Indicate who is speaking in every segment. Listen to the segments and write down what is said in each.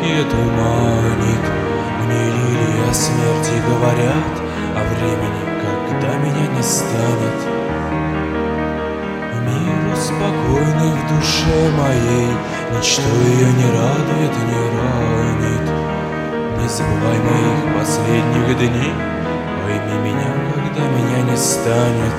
Speaker 1: далекие туманит. Мне лилии о смерти говорят, о времени, когда меня не станет. Мир спокойный в душе моей, ничто ее не радует, не ранит. Не забывай моих последних дней, пойми меня, когда меня не станет.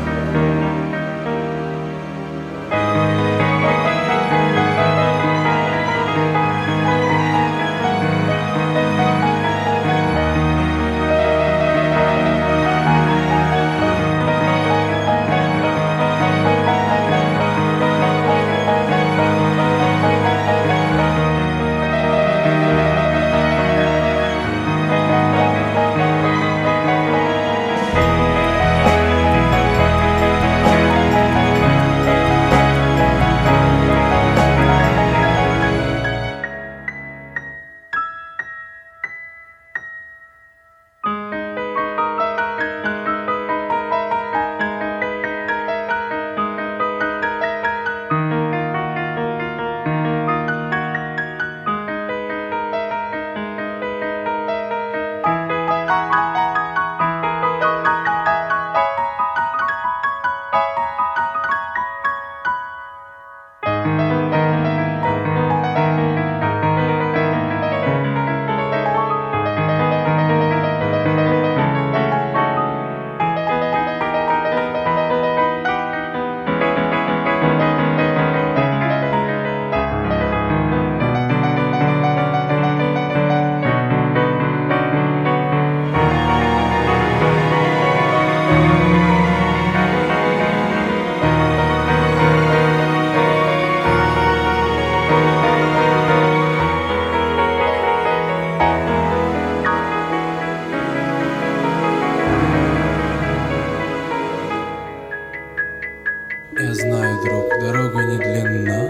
Speaker 1: Я знаю, друг, дорога не длинна,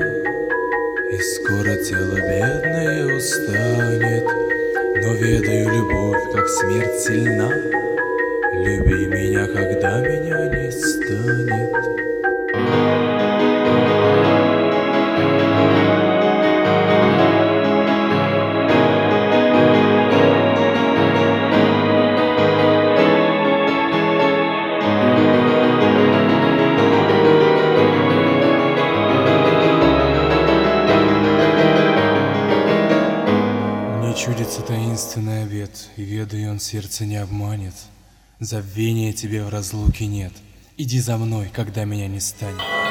Speaker 1: и скоро тело бедное устанет. Но ведаю, любовь, как смерть сильна. Люби меня, когда меня не станет. Чудится таинственный обет, и ведаю, он сердце не обманет. Забвения тебе в разлуке нет. Иди за мной, когда меня не станет.